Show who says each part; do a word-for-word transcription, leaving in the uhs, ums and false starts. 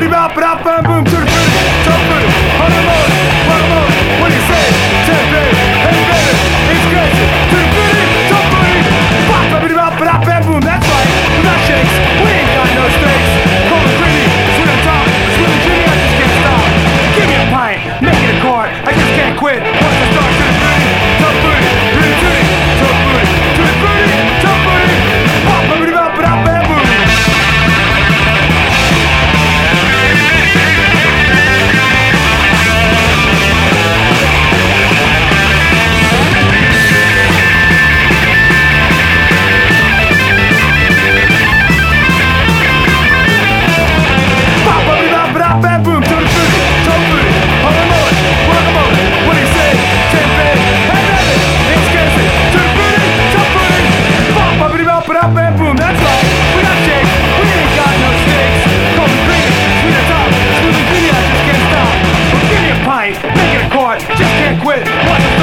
Speaker 1: biddy bop bop bam boom to the booty, top booty, on the motor, on the motor. What do you say? Ten baby, hey baby, it's crazy. To the booty, top booty, bop biddy bop bop bam boom. That's right, we got shakes, we ain't got no stakes. Cold and creamy, sweet on top, sweet and creamy, I just can't stop. Give me a pint, make it a quart, I just can't quit. Once I start to the booty, top booty, to the booty, top booty, to the booty, top booty, bop biddy bop bop bam boom. Bam boom to the booty, top booty, on the motor, work the motor. What do you say? Ten baby, hey baby, it's crazy. To the booty, top booty, bop bop bop bop bam boom. That's right, we got shakes, we ain't got no stakes. Cold and creamy, sweet on top, smooth and creamy, I just can't stop. Well, give me a pint, make it a quart, just can't quit. What's the